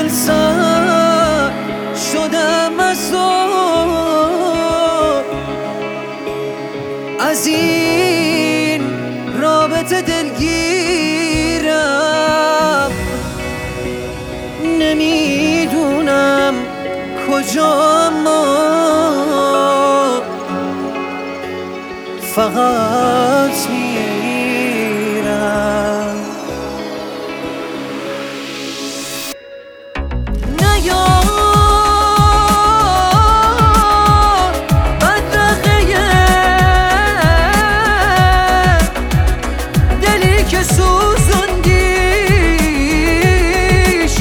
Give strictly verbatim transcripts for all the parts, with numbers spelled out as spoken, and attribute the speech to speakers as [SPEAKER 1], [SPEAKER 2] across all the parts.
[SPEAKER 1] دل سر شدم از ذوق، از این رابطه دلگیرم، نمیدونم کجا، ما فقط میرم. نیار بدرقه دلی که سوزوندیش،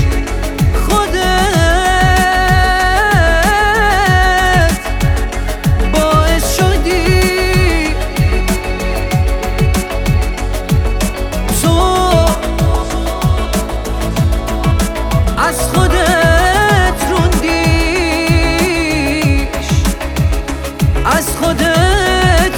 [SPEAKER 1] خودت باعث شدی تو از خودت روندیش، از خودت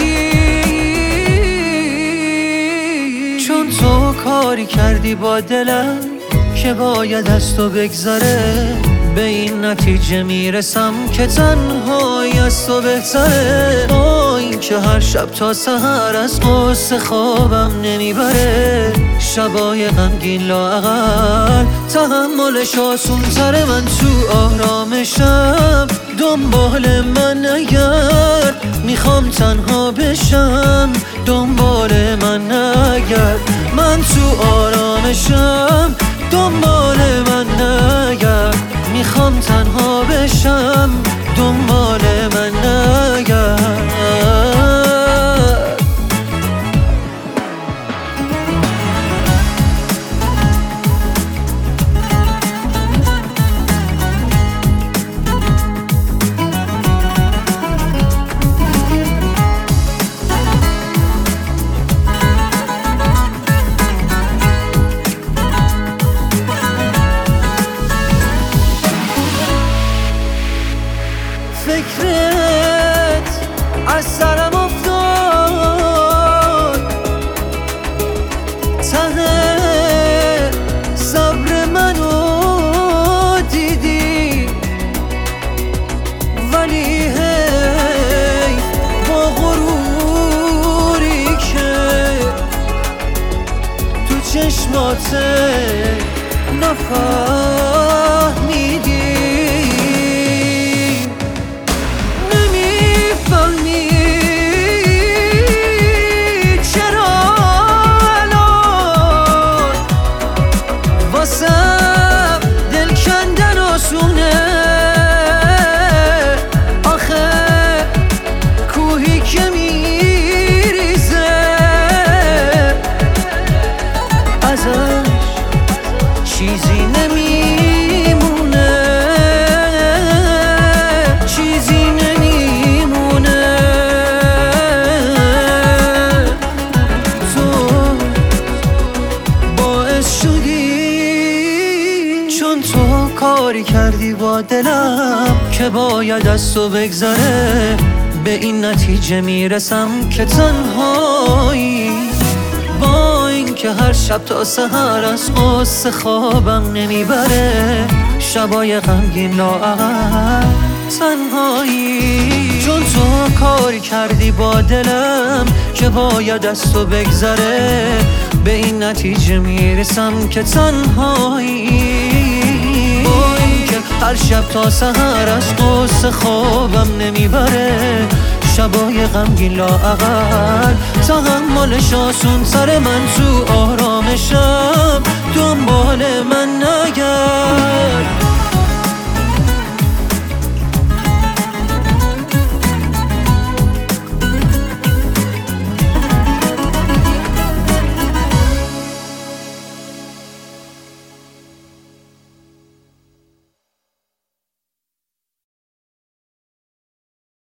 [SPEAKER 1] روندیش. چون تو کاری کردی با دلم که باید از تو بگذره، به این نتیجه میرسم که تنهایی از تو بهتره. با این که هر شب تا سحر از قصه خوابم نمیبره، شبای غمگین لااقل تحملش آسون تره. من تو آرامشم دنبال من نگرد، میخوام تنها بشم دنبال من نگرد. من تو آرامشم دنبال من نگرد، میخوام تنها بشم دنبال من نگرد. فکرت از سرم افتاد، ته صبر منو دیدی، ولی هی با غروری که تو چشمات نفهمیدی. دل کندن آسونه، آخه کوهی که میریزه ازش چیزی نمیمونه، چیزی نمیمونه. تو باعث شدی، چون تو کاری کردی با دلم که باید از تو بگذره، به این نتیجه میرسم که تنهایی. با این که هر شب تا سحر از قصه خوابم نمیبره، شبای غمگین لااقل تنهایی. چون تو کاری کردی با دلم که باید از تو بگذره، به این نتیجه میرسم که تنهایی. هر شب تا سحر از قصه خوابم نمیبره، شبای غمگین لااقل تحملش آسون تره. من تو آرامشم